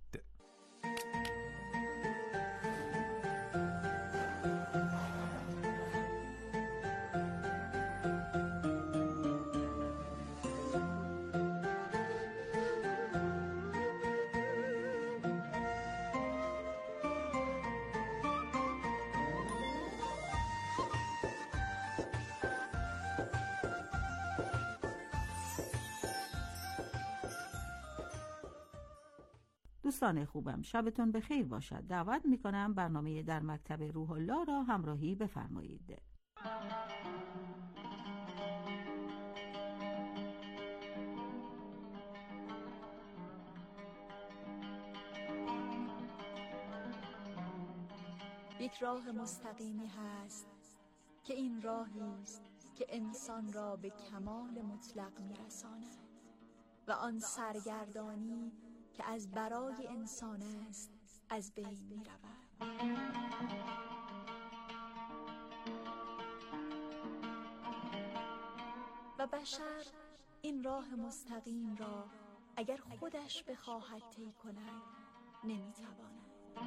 دوستان خوبم، شبتون بخیر باشد. دعوت میکنم برنامه در مکتب روح الله را همراهی بفرمایید. یک راه مستقیمی هست که این راهی است که انسان را به کمال مطلق میرساند و آن سرگردانی که از برای انسان است از بین میرود. و بشر این راه مستقیم را اگر خودش بخواهد طی کند نمیتواند.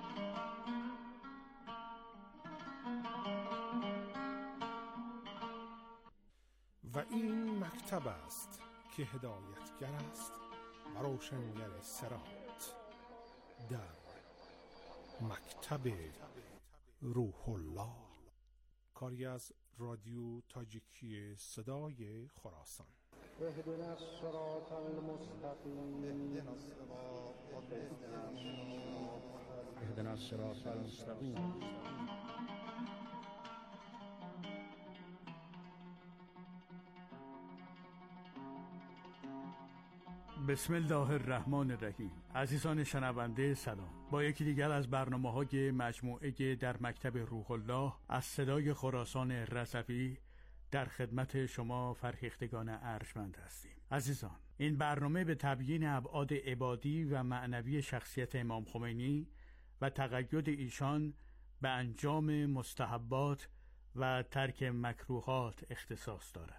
و این مکتب است که هدایتگر است و روشنگر صراط. در مکتب روح الله، کاری از رادیو تاجیکی صدای خراسان. اهدنا الصراط المستقیم اهدنا الصراط المستقیم. بسم الله الرحمن الرحیم. عزیزان شنونده سلام. با یکی دیگر از برنامه‌های مجموعه در مکتب روح الله از صدای خراسان رضوی در خدمت شما فرهیختگان ارجمند هستیم. عزیزان، این برنامه به تبیین ابعاد عبادی و معنوی شخصیت امام خمینی و تقید ایشان به انجام مستحبات و ترک مکروهات اختصاص دارد.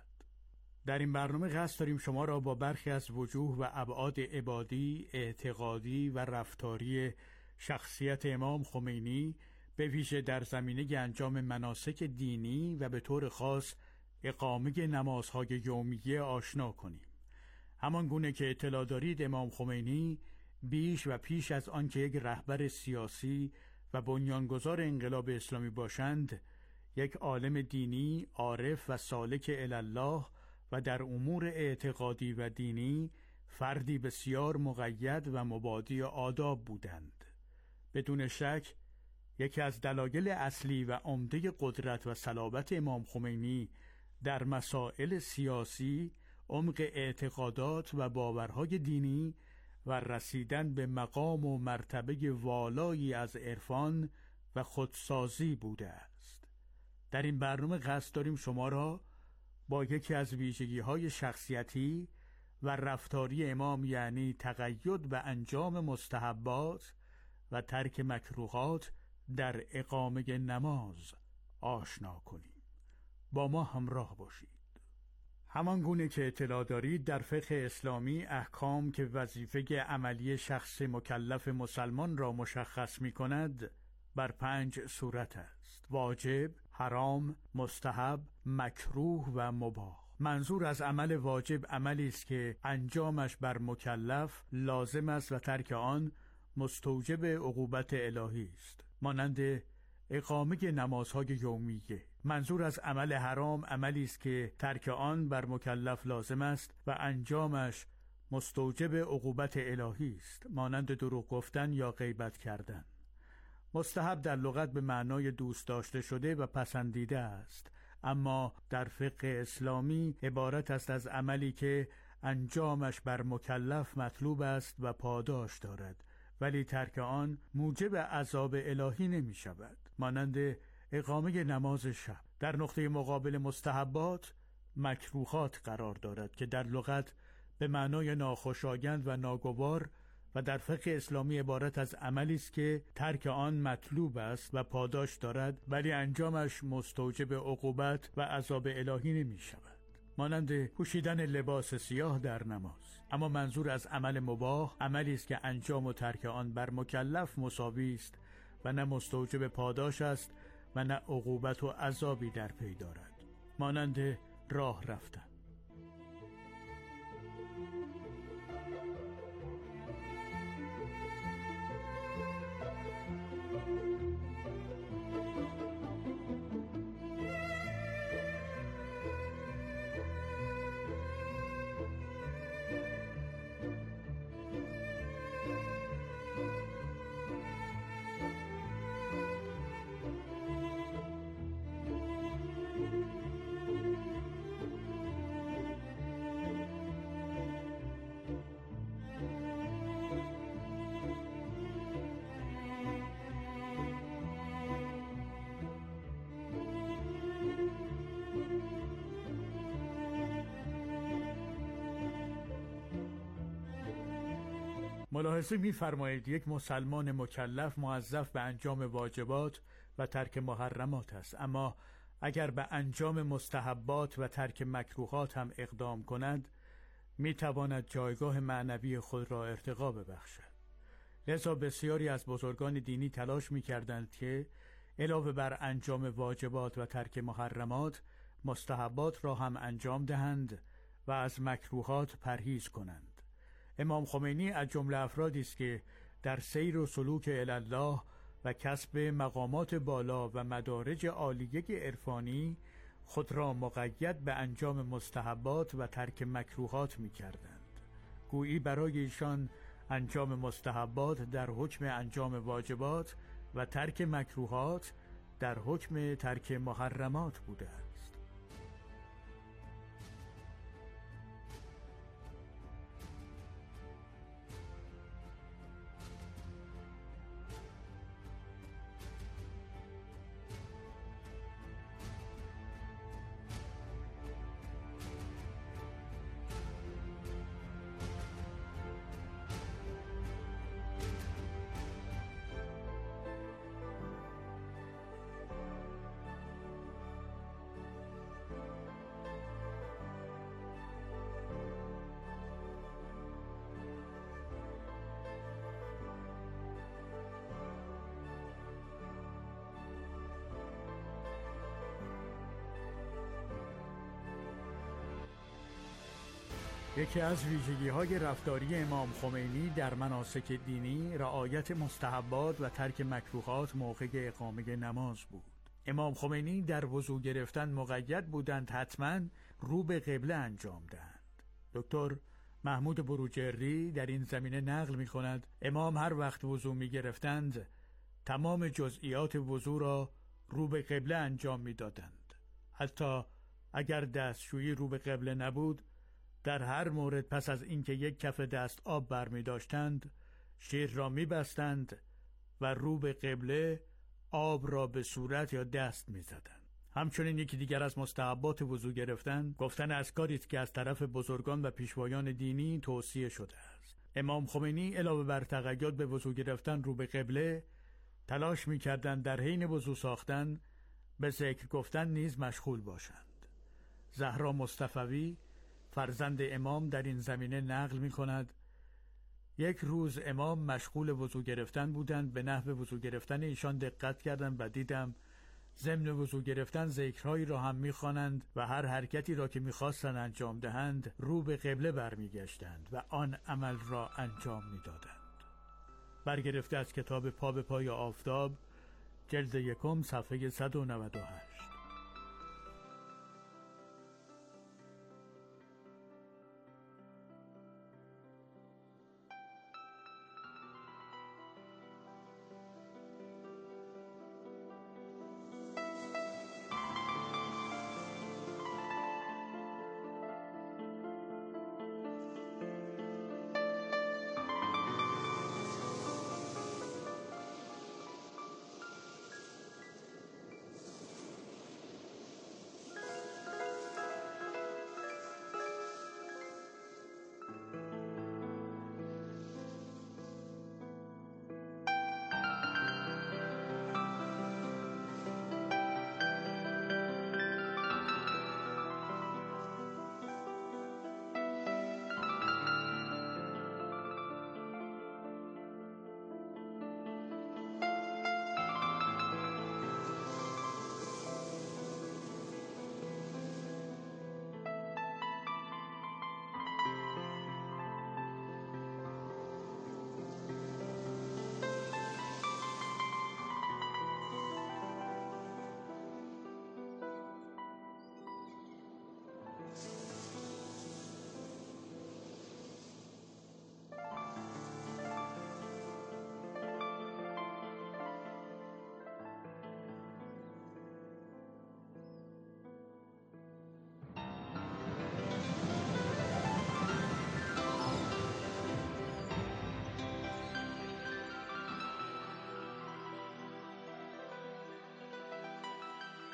در این برنامه قصد داریم شما را با برخی از وجوه و ابعاد عبادی، اعتقادی و رفتاری شخصیت امام خمینی به ویژه در زمینه انجام مناسک دینی و به طور خاص اقامه نمازهای یومیه آشنا کنیم. همان گونه که اطلاع دارید امام خمینی بیش و پیش از آن که یک رهبر سیاسی و بنیانگذار انقلاب اسلامی باشند، یک عالم دینی، عارف و سالک الله و در امور اعتقادی و دینی فردی بسیار مقید و مبادی آداب بودند. بدون شک یکی از دلایل اصلی و عمده قدرت و صلابت امام خمینی در مسائل سیاسی عمق اعتقادات و باورهای دینی و رسیدن به مقام و مرتبه والایی از عرفان و خودسازی بوده است. در این برنامه قصد داریم شما را با یکی از ویژگی‌های شخصیتی و رفتاری امام، یعنی تقید به انجام مستحبات و ترک مکروهات در اقامه نماز آشنا کنیم. با ما همراه باشید. همان گونه که اطلاع دارید در فقه اسلامی احکام که وظیفه عملی شخص مکلف مسلمان را مشخص می کند بر پنج صورت است: واجب، حرام، مستحب، مکروه و مباح. منظور از عمل واجب عملی است که انجامش بر مکلف لازم است و ترک آن مستوجب عقوبت الهی است، مانند اقامه نمازهای یومیه. منظور از عمل حرام عملی است که ترک آن بر مکلف لازم است و انجامش مستوجب عقوبت الهی است، مانند دروغ گفتن یا غیبت کردن. مستحب در لغت به معنای دوست داشته شده و پسندیده است، اما در فقه اسلامی عبارت است از عملی که انجامش بر مکلف مطلوب است و پاداش دارد، ولی ترک آن موجب عذاب الهی نمی شود، مانند اقامه نماز شب. در نقطه مقابل مستحبات مکروهات قرار دارد که در لغت به معنای ناخوشایند و ناگوار و در فقه اسلامی عبارت از عملی است که ترک آن مطلوب است و پاداش دارد، ولی انجامش مستوجب عقوبت و عذاب الهی نمی شود، مانند پوشیدن لباس سیاه در نماز. اما منظور از عمل مباح عملی است که انجام و ترک آن بر مکلف مساوی است و نه مستوجب پاداش است و نه عقوبت و عذابی در پی دارد، مانند راه رفتن. ملاحظه می‌فرمایید یک مسلمان مکلف موظف به انجام واجبات و ترک محرمات است، اما اگر به انجام مستحبات و ترک مکروهات هم اقدام کند می‌تواند جایگاه معنوی خود را ارتقا ببخشد. لذا بسیاری از بزرگان دینی تلاش می‌کردند که علاوه بر انجام واجبات و ترک محرمات، مستحبات را هم انجام دهند و از مکروهات پرهیز کنند. امام خمینی از جمله افرادی است که در سیر و سلوک الی الله و کسب مقامات بالا و مدارج عالیه عرفانی خود را مقید به انجام مستحبات و ترک مکروهات می‌کردند. گویی برای ایشان انجام مستحبات در حکم انجام واجبات و ترک مکروهات در حکم ترک محرمات بوده است. یکی از ویژگی‌های رفتاری امام خمینی در مناسک دینی رعایت مستحبات و ترک مکروهات موقع اقامه نماز بود. امام خمینی در وضو گرفتن مقید بودند حتماً رو به قبله انجام دهند. دکتر محمود بروجردی در این زمینه نقل می‌کند امام هر وقت وضو می‌گرفتند تمام جزئیات وضو را رو به قبله انجام می‌دادند. حتی اگر دستشویی رو به قبله نبود، در هر مورد پس از اینکه یک کف دست آب برمی داشتند شیر را می بستند و رو به قبله آب را به صورت یا دست می زدند. همچنین یکی دیگر از مستحبات وضو گرفتن گفتن اذکاری است که از طرف بزرگان و پیشوایان دینی توصیه شده است. امام خمینی علاوه بر تقید به وضو گرفتن رو به قبله تلاش می کردند در حین وضو ساختن به ذکر گفتن نیز مشغول باشند. زهرا مصطفوی فرزند امام در این زمینه نقل می کند یک روز امام مشغول وضو گرفتن بودند، به نحو وضو گرفتن ایشان دقت کردم و دیدم ضمن وضو گرفتن ذکرهایی را هم می خوانند و هر حرکتی را که می خواستند انجام دهند رو به قبله برمی گشتند و آن عمل را انجام می دادند. برگرفته از کتاب پا به پای آفتاب جلد یکم صفحه صد و نود و هشت.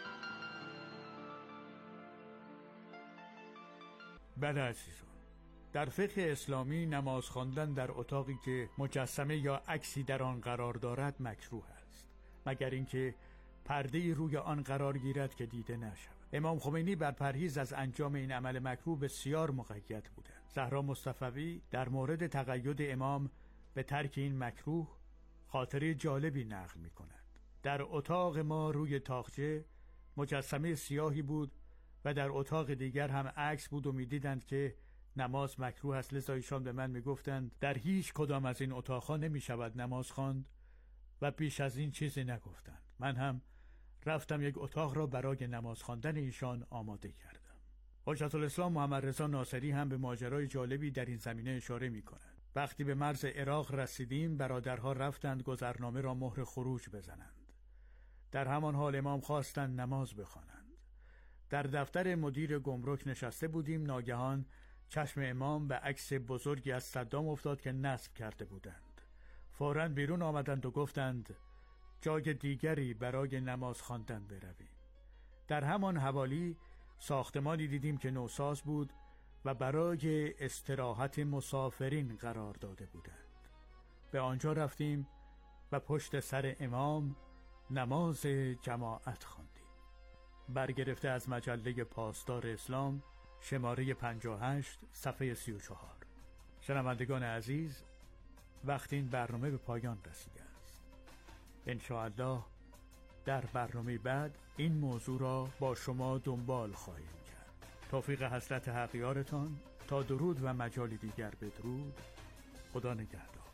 بله عزیزان، در فقه اسلامی نماز خواندن در اتاقی که مجسمه یا عکسی در آن قرار دارد مکروه است، مگر اینکه پرده‌ای روی آن قرار گیرد که دیده نشود. امام خمینی بر پرهیز از انجام این عمل مکروه بسیار مقید بودند. زهرا مصطفوی در مورد تقید امام به ترک این مکروه خاطره جالبی نقل می کند. در اتاق ما روی تاقچه مجسمه سیاهی بود و در اتاق دیگر هم عکس بود و می دیدند که نماز مکروه است، لذا ایشان به من می گفتند در هیچ کدام از این اتاقها نمی شود نماز خواند و بیش از این چیزی نگفتند. من هم رفتم یک اتاق را برای نماز خواندن ایشان آماده کردم. حجت الاسلام محمد رضا ناصری هم به ماجرای جالبی در این زمینه اشاره می کند. وقتی به مرز عراق رسیدیم برادرها رفتند گذرنامه را مهر خروج بزنند. در همان حال امام خواستند نماز بخوانند. در دفتر مدیر گمرک نشسته بودیم، ناگهان چشم امام به عکس بزرگی از صدام افتاد که نصب کرده بودند. فوراً بیرون آمدند و گفتند جای دیگری برای نماز خواندن برویم. در همان حوالی ساختمانی دیدیم که نوساز بود و برای استراحت مسافرین قرار داده بودند. به آنجا رفتیم و پشت سر امام نماز جماعت خواندیم. برگرفته از مجله پاسدار اسلام، شماره پنجاه و هشت، صفحه سی و چهار. شنوندگان عزیز، وقتی این برنامه به پایان رسیده است، انشاءالله در برنامه بعد این موضوع را با شما دنبال خواهیم کرد. توفیق حضرت حقیارتان تا درود و مجال دیگر بدرود. خدا نگهدار.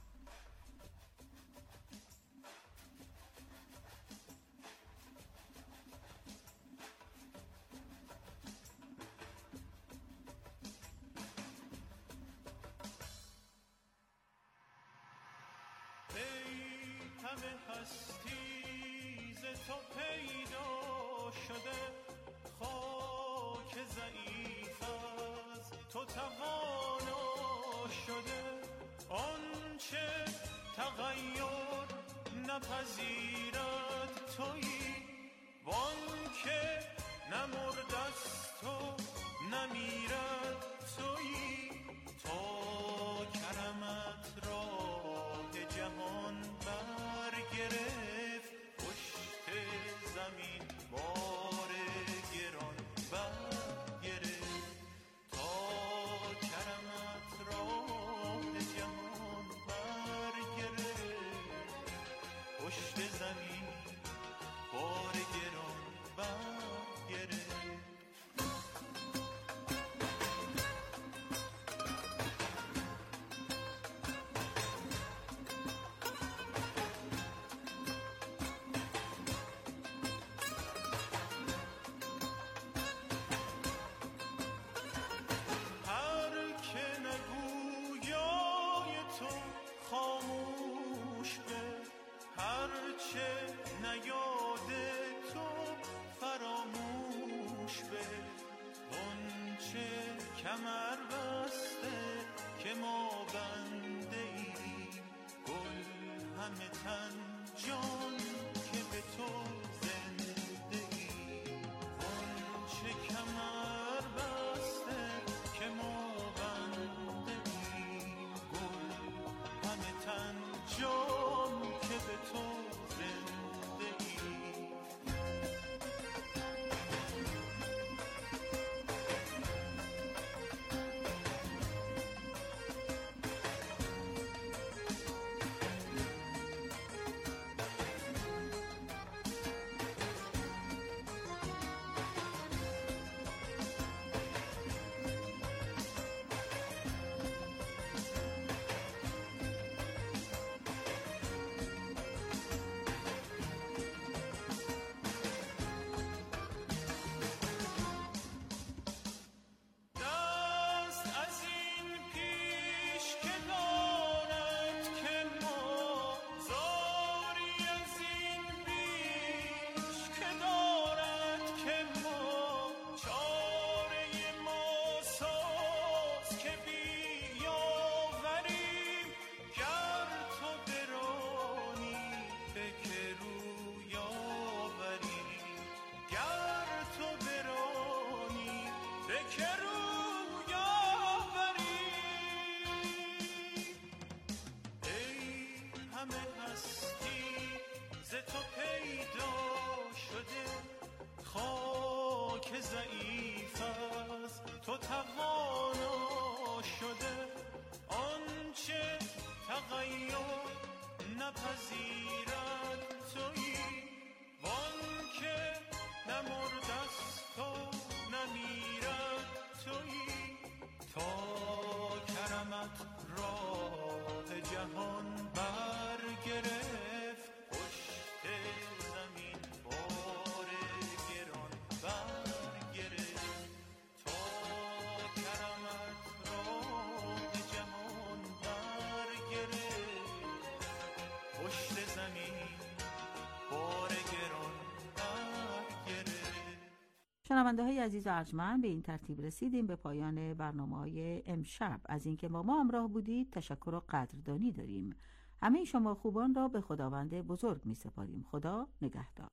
همه هستی ز تو پیدا شده، خاک ضعیف از تو توانا شده. آنچه تغییر نپذیرد تویی، وانکه نمرد از تو نمیرد تویی. تا کرمت راه جهان برگرفت، پشت زمین بار گران برگرفت. تا کرمت راه جهان برگرفت، پشت زمین بار گران برگرفت. کمر بسته که ما بنده ای، گل همه تن جان که به تو زنده ای. اون چه کمر بسته که ما بنده ای، گل همه تن جان که به تو زنده ای. تو پیدا شده، خاک ضعیف است تو توانا شده، آنچه تغییر نپذیرد تویی، وانکه نمردست و نمیرد تویی، تا کرمت راه جهان برگرفت، پشت زمین بار گران برگرفت، تا کرمت راه جهان برگرفت، پشت زمین بار گران برگرفت. شنونده های عزیز و ارجمند، به این ترتیب رسیدیم به پایان برنامه های امشب. از اینکه با ما همراه بودید تشکر و قدردانی داریم. همه شما خوبان را به خداوند بزرگ می سپاریم. خدا نگهدار.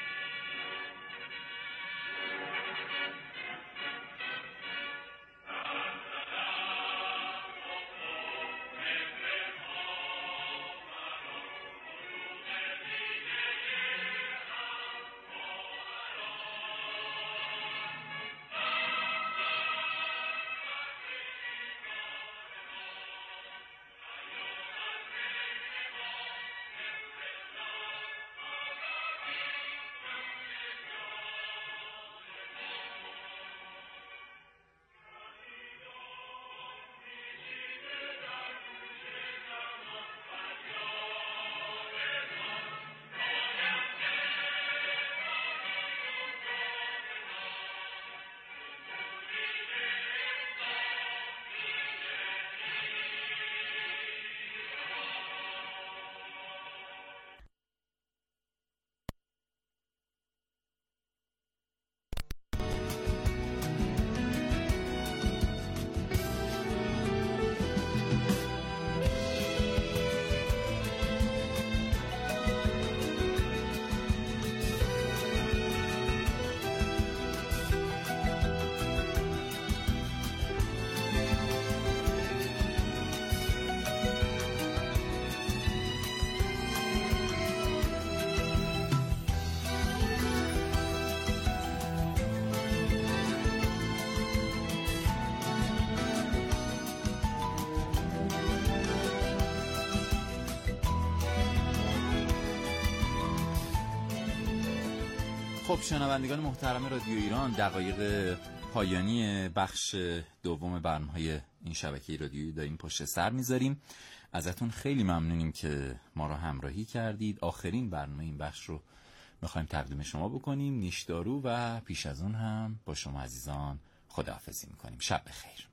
خب شنوندگان محترم رادیو ایران، دقایق پایانی بخش دوم برنامه‌های این شبکه رادیویی داریم پشت سر میذاریم. ازتون خیلی ممنونیم که ما رو همراهی کردید. آخرین برنامه این بخش رو میخوایم تقدیم شما بکنیم. نیشدارو و پیش از اون هم با شما عزیزان خداحافظی میکنیم. شب بخیر.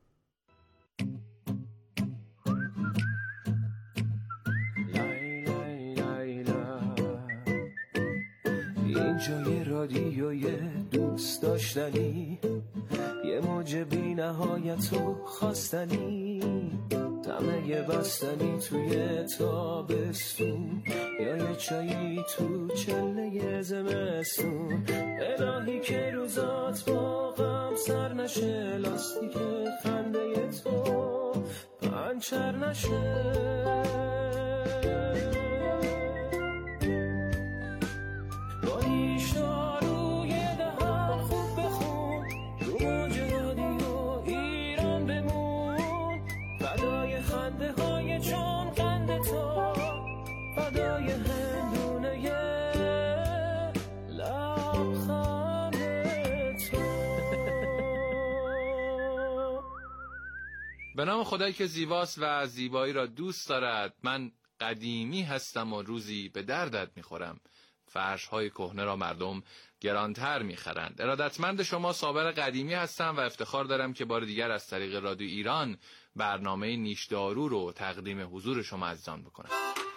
اینجا یه رادیوی دوست داشتنی، یه موج بی نهایت و خواستنی، طمع بستنی توی تابستون، یا یه چایی تو چله زمستون. الهی که روزات با غم سر نشه، لاستیک خنده تو پنچر نشه. به نام خدایی که زیباست و زیبایی را دوست دارد. من قدیمی هستم و روزی به دردت میخورم. فرش‌های کهنه را مردم گرانتر میخرند. ارادتمند شما صابر قدیمی هستم و افتخار دارم که بار دیگر از طریق رادیو ایران برنامه نیشدارو رو تقدیم حضور شما عزیزان بکنم.